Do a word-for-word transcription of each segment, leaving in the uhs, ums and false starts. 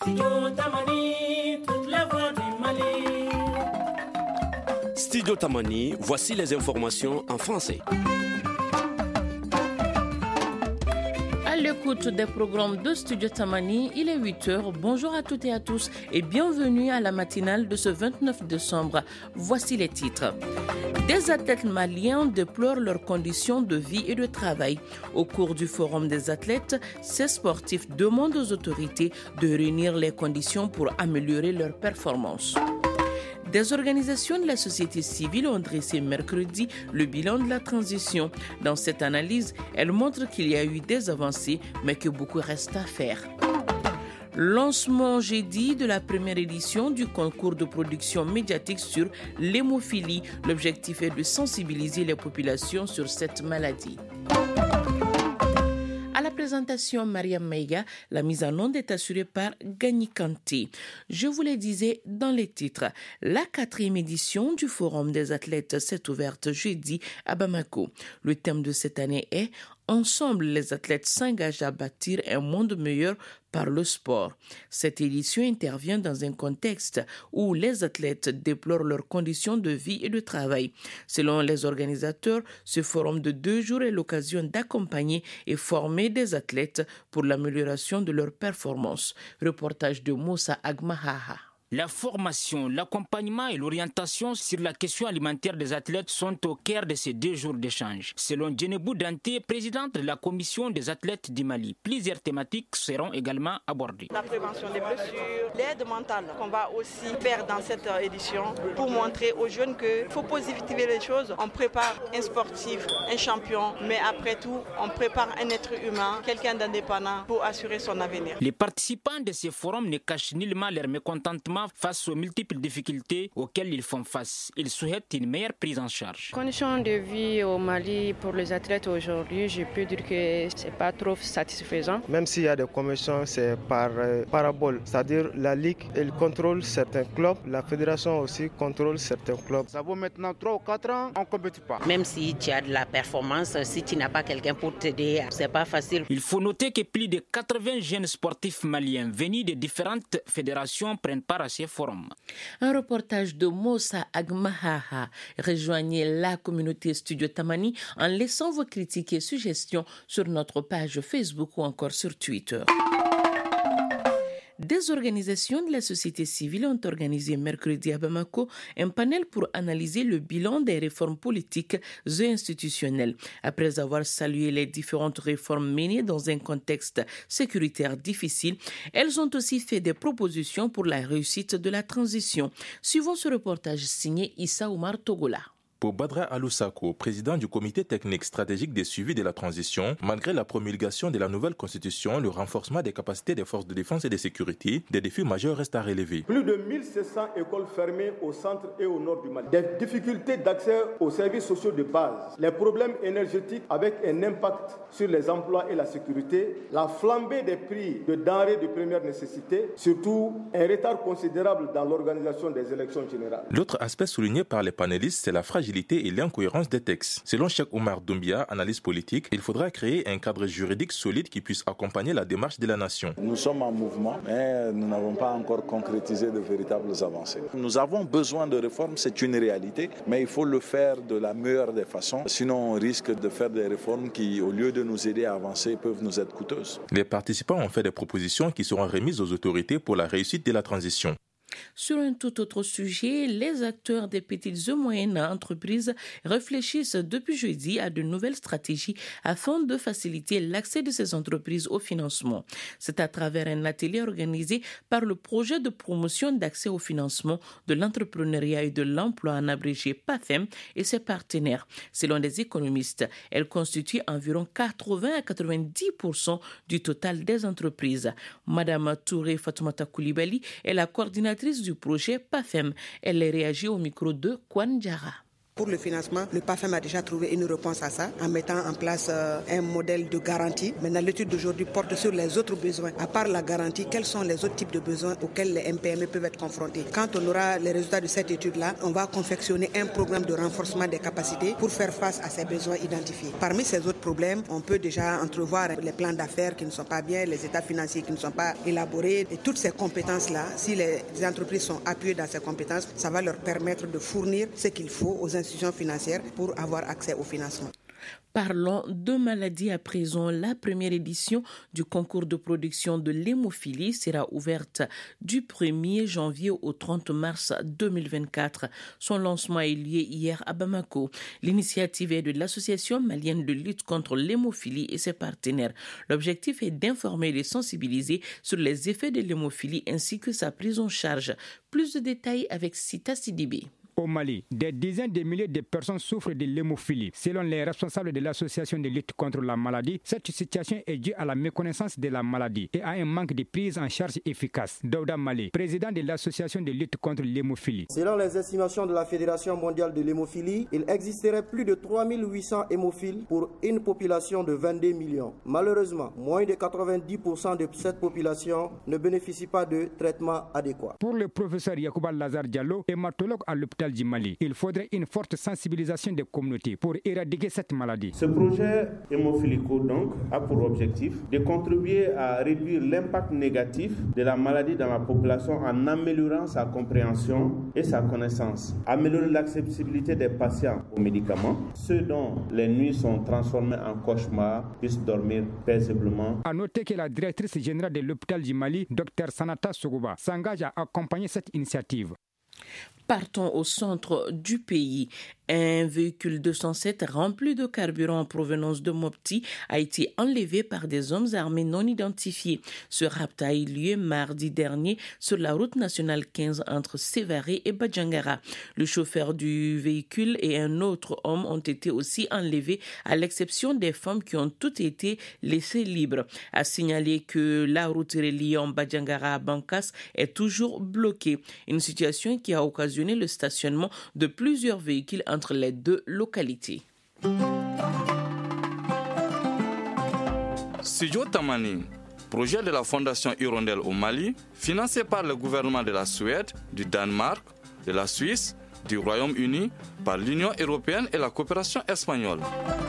Studio Tamani, toute la voix du Mali. Studio Tamani, voici les informations en français. À l'écoute des programmes de Studio Tamani, il est huit heures. Bonjour à toutes et à tous et bienvenue à la matinale de ce vingt-neuf décembre. Voici les titres. Des athlètes maliens déplorent leurs conditions de vie et de travail. Au cours du Forum des athlètes, ces sportifs demandent aux autorités de réunir les conditions pour améliorer leurs performances. Des organisations de la société civile ont dressé mercredi le bilan de la transition. Dans cette analyse, elles montrent qu'il y a eu des avancées, mais que beaucoup reste à faire. Lancement jeudi de la première édition du concours de production médiatique sur l'hémophilie. L'objectif est de sensibiliser les populations sur cette maladie. À la présentation, Mariam Meiga, la mise en onde est assurée par Gagny Kanté. Je vous le disais dans les titres, la quatrième édition du Forum des athlètes s'est ouverte jeudi à Bamako. Le thème de cette année est « Ensemble, les athlètes s'engagent à bâtir un monde meilleur par le sport ». Cette édition intervient dans un contexte où les athlètes déplorent leurs conditions de vie et de travail. Selon les organisateurs, ce forum de deux jours est l'occasion d'accompagner et former des athlètes pour l'amélioration de leurs performances. Reportage de Moussa Agmahaha. La formation, l'accompagnement et l'orientation sur la question alimentaire des athlètes sont au cœur de ces deux jours d'échange. Selon Djenebou Dante, présidente de la commission des athlètes du Mali, plusieurs thématiques seront également abordées. La prévention des blessures, l'aide mentale qu'on va aussi faire dans cette édition pour montrer aux jeunes qu'il faut positiver les choses. On prépare un sportif, un champion, mais après tout, on prépare un être humain, quelqu'un d'indépendant pour assurer son avenir. Les participants de ces forums ne cachent nullement leur mécontentement face aux multiples difficultés auxquelles ils font face. Ils souhaitent une meilleure prise en charge. Conditions de vie au Mali pour les athlètes aujourd'hui, je peux dire que c'est pas trop satisfaisant. Même s'il y a des commissions, c'est par euh, parabole, c'est-à-dire la ligue, elle contrôle certains clubs, la fédération aussi contrôle certains clubs. Ça vaut maintenant trois ou quatre ans, on ne compétit pas. Même si tu as de la performance, si tu n'as pas quelqu'un pour t'aider, c'est pas facile. Il faut noter que plus de quatre-vingts jeunes sportifs maliens venus de différentes fédérations prennent part à ces forums. Un reportage de Moussa Agmahaha. Rejoignez la communauté Studio Tamani en laissant vos critiques et suggestions sur notre page Facebook ou encore sur Twitter. Des organisations de la société civile ont organisé mercredi à Bamako un panel pour analyser le bilan des réformes politiques et institutionnelles. Après avoir salué les différentes réformes menées dans un contexte sécuritaire difficile, elles ont aussi fait des propositions pour la réussite de la transition. Suivons ce reportage signé Issa Oumar Togola. Pour Badra Aloussako, président du comité technique stratégique des suivis de la transition, malgré la promulgation de la nouvelle constitution, le renforcement des capacités des forces de défense et de sécurité, des défis majeurs restent à relever. Plus de mille sept cents écoles fermées au centre et au nord du Mali. Des difficultés d'accès aux services sociaux de base. Les problèmes énergétiques avec un impact sur les emplois et la sécurité. La flambée des prix de denrées de première nécessité. Surtout, un retard considérable dans l'organisation des élections générales. L'autre aspect souligné par les panélistes, c'est la fragilité et l'incohérence des textes. Selon Cheikh Oumar Doumbia, analyse politique, il faudra créer un cadre juridique solide qui puisse accompagner la démarche de la nation. Nous sommes en mouvement, mais nous n'avons pas encore concrétisé de véritables avancées. Nous avons besoin de réformes, c'est une réalité, mais il faut le faire de la meilleure des façons. Sinon, on risque de faire des réformes qui, au lieu de nous aider à avancer, peuvent nous être coûteuses. Les participants ont fait des propositions qui seront remises aux autorités pour la réussite de la transition. Sur un tout autre sujet, les acteurs des petites et moyennes entreprises réfléchissent depuis jeudi à de nouvelles stratégies afin de faciliter l'accès de ces entreprises au financement. C'est à travers un atelier organisé par le projet de promotion d'accès au financement de l'entrepreneuriat et de l'emploi en abrégé P A F E M et ses partenaires. Selon des économistes, elles constituent environ quatre-vingts à quatre-vingt-dix pour cent du total des entreprises. Madame Touré Fatoumata Koulibaly est la coordinatrice du projet P A F E M. Elle réagit au micro de Kwan Diarra. Pour le financement, le P A F E M a déjà trouvé une réponse à ça en mettant en place euh, un modèle de garantie. Maintenant, l'étude d'aujourd'hui porte sur les autres besoins. À part la garantie, quels sont les autres types de besoins auxquels les M P M E peuvent être confrontés? Quand on aura les résultats de cette étude-là, on va confectionner un programme de renforcement des capacités pour faire face à ces besoins identifiés. Parmi ces autres problèmes, on peut déjà entrevoir les plans d'affaires qui ne sont pas bien, les états financiers qui ne sont pas élaborés. Et toutes ces compétences-là, si les entreprises sont appuyées dans ces compétences, ça va leur permettre de fournir ce qu'il faut aux institutions financières pour avoir accès au financement. Parlons de maladies à présent. La première édition du concours de production de l'hémophilie sera ouverte du premier janvier au trente mars deux mille vingt-quatre. Son lancement a eu lieu hier à Bamako. L'initiative est de l'Association malienne de lutte contre l'hémophilie et ses partenaires. L'objectif est d'informer et de sensibiliser sur les effets de l'hémophilie ainsi que sa prise en charge. Plus de détails avec Sita Sidibé. Au Mali, des dizaines de milliers de personnes souffrent de l'hémophilie. Selon les responsables de l'association de lutte contre la maladie, cette situation est due à la méconnaissance de la maladie et à un manque de prise en charge efficace. Daouda Mali, président de l'association de lutte contre l'hémophilie. Selon les estimations de la Fédération mondiale de l'hémophilie, il existerait plus de trois mille huit cents hémophiles pour une population de vingt-deux millions. Malheureusement, moins de quatre-vingt-dix pour cent de cette population ne bénéficie pas de traitement adéquat. Pour le professeur Yacouba Lazar Diallo, hématologue à l'hôpital du Mali, il faudrait une forte sensibilisation des communautés pour éradiquer cette maladie. Ce projet hémophilico donc a pour objectif de contribuer à réduire l'impact négatif de la maladie dans la population en améliorant sa compréhension et sa connaissance, améliorer l'accessibilité des patients aux médicaments, ceux dont les nuits sont transformées en cauchemars puissent dormir paisiblement. À noter que la directrice générale de l'hôpital du Mali, Dr Sanata Sougouba, s'engage à accompagner cette initiative. Partons au centre du pays. Un véhicule deux cent sept rempli de carburant en provenance de Mopti a été enlevé par des hommes armés non identifiés. Ce rapt a eu lieu mardi dernier sur la route nationale quinze entre Sévaré et Badjangara. Le chauffeur du véhicule et un autre homme ont été aussi enlevés, à l'exception des femmes qui ont toutes été laissées libres. À signaler que la route reliant Badjangara à Bankas est toujours bloquée. Une situation qui a occasionné le stationnement de plusieurs véhicules entre les deux localités. Studio Tamani, projet de la Fondation Hirondelle au Mali, financé par le gouvernement de la Suède, du Danemark, de la Suisse, du Royaume-Uni, par l'Union européenne et la coopération espagnole.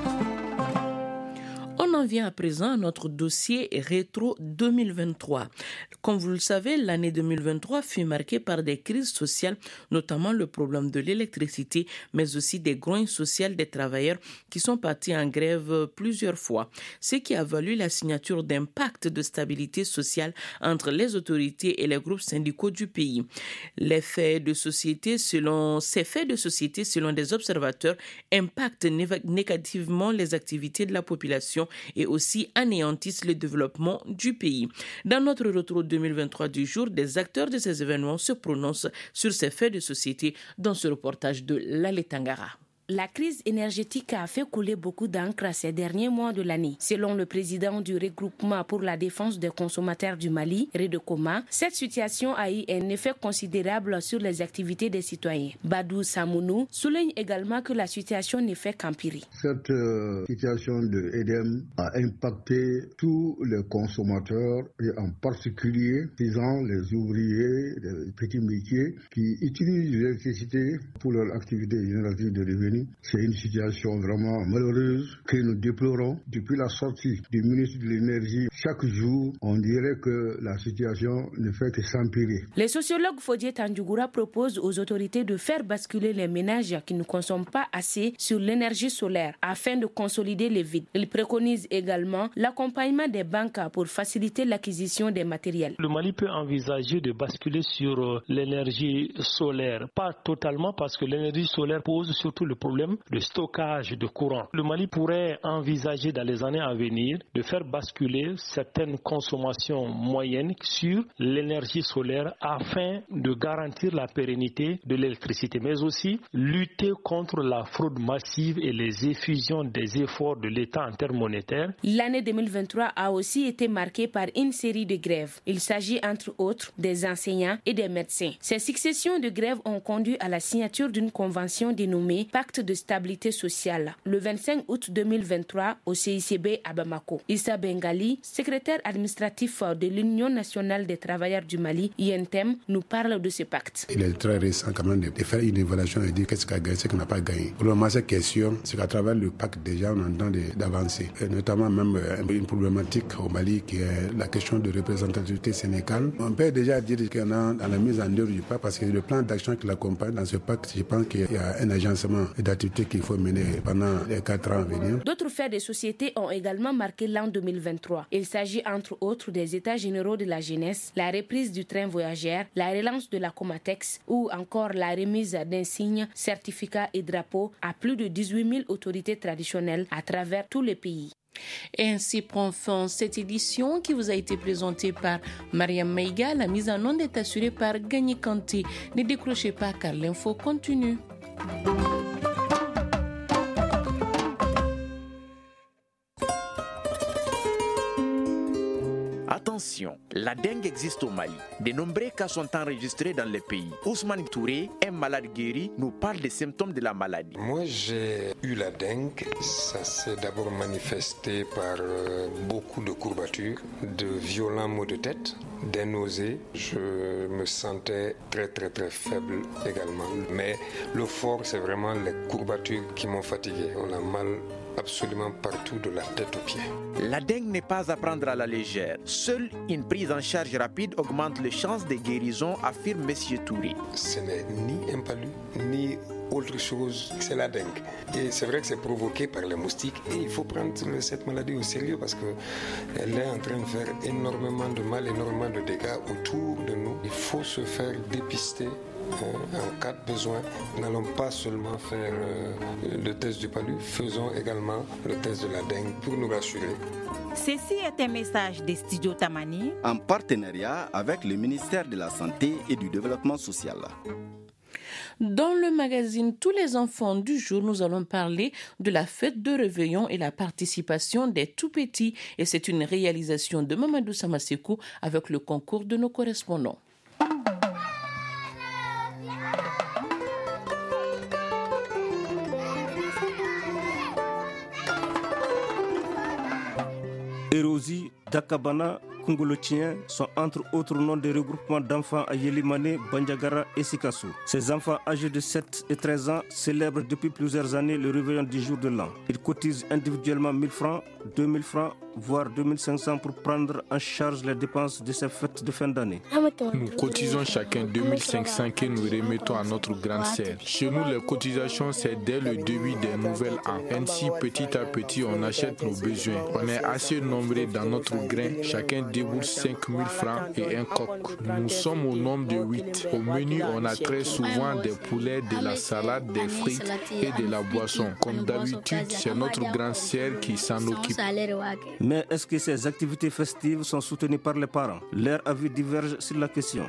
On en vient à présent à notre dossier rétro deux mille vingt-trois. Comme vous le savez, l'année deux mille vingt-trois fut marquée par des crises sociales, notamment le problème de l'électricité, mais aussi des grogne sociales des travailleurs qui sont partis en grève plusieurs fois, ce qui a valu la signature d'un pacte de stabilité sociale entre les autorités et les groupes syndicaux du pays. Les faits de société, selon, ces faits de société, selon des observateurs, impactent négativement les activités de la population et aussi anéantissent le développement du pays. Dans notre retour deux mille vingt-trois du jour, des acteurs de ces événements se prononcent sur ces faits de société dans ce reportage de Lale Tangara. La crise énergétique a fait couler beaucoup d'encre ces derniers mois de l'année. Selon le président du regroupement pour la défense des consommateurs du Mali, Redekoma, cette situation a eu un effet considérable sur les activités des citoyens. Badou Samounou souligne également que la situation ne fait qu'empirer. Cette euh, situation de E D M a impacté tous les consommateurs et en particulier les ouvriers, les petits métiers qui utilisent l'électricité pour leur activité générative de revenus. C'est une situation vraiment malheureuse que nous déplorons. Depuis la sortie du ministre de l'Énergie, chaque jour, on dirait que la situation ne fait que s'empirer. Les sociologues Fodié Tandjougoura proposent aux autorités de faire basculer les ménages qui ne consomment pas assez sur l'énergie solaire afin de consolider les vides. Ils préconisent également l'accompagnement des banques pour faciliter l'acquisition des matériels. Le Mali peut envisager de basculer sur l'énergie solaire. Pas totalement parce que l'énergie solaire pose surtout le problème de stockage de courant. Le Mali pourrait envisager dans les années à venir de faire basculer certaines consommations moyennes sur l'énergie solaire afin de garantir la pérennité de l'électricité, mais aussi lutter contre la fraude massive et les effusions des efforts de l'État en termes monétaires. L'année deux mille vingt-trois a aussi été marquée par une série de grèves. Il s'agit entre autres des enseignants et des médecins. Ces successions de grèves ont conduit à la signature d'une convention dénommée Pacte pacte de stabilité sociale le vingt-cinq août deux mille vingt-trois au C I C B à Bamako. Issa Bengali, secrétaire administratif de l'Union nationale des travailleurs du Mali, I N T E M, nous parle de ce pacte. Il est très récent quand même de faire une évaluation et dire qu'est-ce qu'on a gagné, ce qu'on n'a pas gagné. Pour le moment, cette question, c'est qu'à travers le pacte déjà, on entend d'avancer. Et notamment même une problématique au Mali qui est la question de représentativité sénégale. On peut déjà dire qu'il y en a dans la mise en œuvre du pacte parce que le plan d'action qui l'accompagne dans ce pacte, je pense qu'il y a un agencement d'activités qu'il faut mener pendant les quatre ans à venir. D'autres faits de société ont également marqué l'an deux mille vingt-trois. Il s'agit entre autres des états généraux de la jeunesse, la reprise du train voyageur, la relance de la Comatex ou encore la remise d'insignes, certificats et drapeaux à plus de dix-huit mille autorités traditionnelles à travers tout le pays. Et ainsi prend fin cette édition qui vous a été présentée par Mariam Meiga. La mise en onde est assurée par Gagné Kanté. Ne décrochez pas car l'info continue. Attention, la dengue existe au Mali. De nombreux cas sont enregistrés dans le pays. Ousmane Touré, un malade guéri, nous parle des symptômes de la maladie. Moi, j'ai eu la dengue. Ça s'est d'abord manifesté par euh, beaucoup de courbatures, de violents maux de tête, des nausées. Je me sentais très très très faible également. Mais le fort, c'est vraiment les courbatures qui m'ont fatigué. On a mal absolument partout de la tête aux pieds. La dengue n'est pas à prendre à la légère. Seule une prise en charge rapide augmente les chances de guérison, affirme M. Touré. Ce n'est ni un palu, ni autre chose, c'est la dengue. Et c'est vrai que c'est provoqué par les moustiques et il faut prendre cette maladie au sérieux parce qu'elle est en train de faire énormément de mal, énormément de dégâts autour de nous. Il faut se faire dépister. En cas de besoin, n'allons pas seulement faire euh, le test du palu, faisons également le test de la dengue pour nous rassurer. Ceci est un message de Studio Tamani en partenariat avec le ministère de la Santé et du Développement social. Dans le magazine Tous les enfants du jour, nous allons parler de la fête de réveillon et la participation des tout-petits. Et c'est une réalisation de Mamadou Samasekou avec le concours de nos correspondants. Erosi, Dakabana, Kungolotien sont entre autres noms de regroupements d'enfants à Yelimane, Bandiagara et Sikassou. Ces enfants âgés de sept et treize ans célèbrent depuis plusieurs années le réveillon du jour de l'an. Ils cotisent individuellement mille francs, deux mille francs, voire deux mille cinq cents pour prendre en charge les dépenses de ces fêtes de fin d'année. Nous cotisons chacun deux mille cinq cents que nous remettons à notre grande sœur. Chez nous, les cotisations, c'est dès le début des nouvelles ans. Ainsi, petit à petit, on achète nos besoins. On est assez nombreux dans notre grain. Chacun débourse cinq mille francs et un coq. Nous sommes au nombre de huit. Au menu, on a très souvent des poulets, de la salade, des frites et de la boisson. Comme d'habitude, c'est notre grande sœur qui s'en occupe. Mais est-ce que ces activités festives sont soutenues par les parents? Leurs avis divergent sur la question.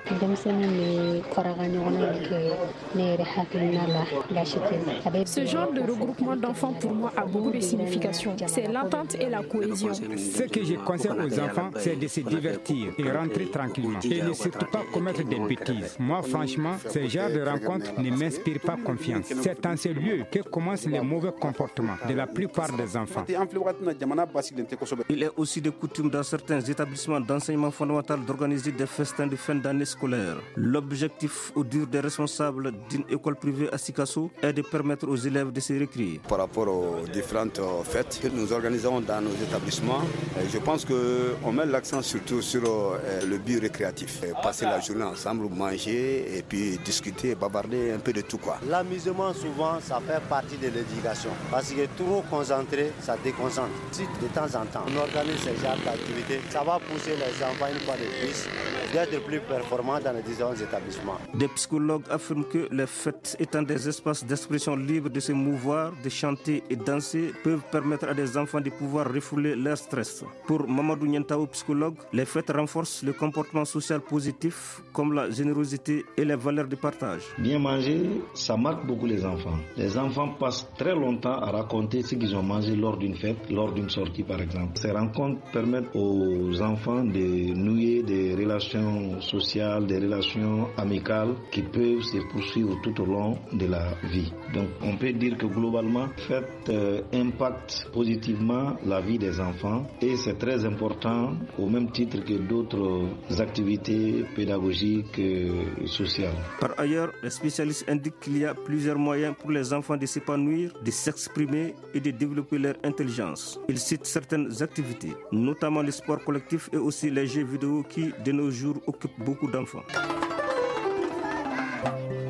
Ce genre de regroupement d'enfants pour moi a beaucoup de signification. C'est l'entente et la cohésion. Ce que je conseille aux enfants, c'est de se divertir et rentrer tranquillement. Et ne surtout pas commettre des bêtises. Moi, franchement, ce genre de rencontre ne m'inspire pas confiance. C'est dans ce lieu que commencent les mauvais comportements de la plupart des enfants. Il est aussi de coutume dans certains établissements d'enseignement fondamental d'organiser des festins de fin d'année scolaire. L'objectif, au dire des responsables d'une école privée à Sikassou, est de permettre aux élèves de se récréer. Par rapport aux différentes fêtes que nous organisons dans nos établissements, je pense qu'on met l'accent surtout sur le but récréatif. Passer la journée ensemble, manger et puis discuter, bavarder un peu de tout, quoi. L'amusement, souvent, ça fait partie de l'éducation. Parce que trop concentré, ça déconcentre. Si de temps en temps, on organise ce genre d'activité, ça va pousser les enfants une fois de plus d'être plus performants dans les différents établissements. Des psychologues affirment que les fêtes étant des espaces d'expression libre de se mouvoir, de chanter et danser, peuvent permettre à des enfants de pouvoir refouler leur stress. Pour Mamadou Nientao, psychologue, les fêtes renforcent le comportement social positif comme la générosité et les valeurs de partage. Bien manger, ça marque beaucoup les enfants. Les enfants passent très longtemps à raconter ce qu'ils ont mangé lors d'une fête, lors d'une sortie par exemple. Ces rencontres permettent aux enfants de nouer des relations relations sociales, des relations amicales qui peuvent se poursuivre tout au long de la vie. Donc on peut dire que globalement, FET euh, impacte positivement la vie des enfants et c'est très important au même titre que d'autres activités pédagogiques et sociales. Par ailleurs, les spécialistes indiquent qu'il y a plusieurs moyens pour les enfants de s'épanouir, de s'exprimer et de développer leur intelligence. Ils citent certaines activités, notamment le sport collectif et aussi les jeux vidéo qui, de nos jours, occupent beaucoup d'enfants.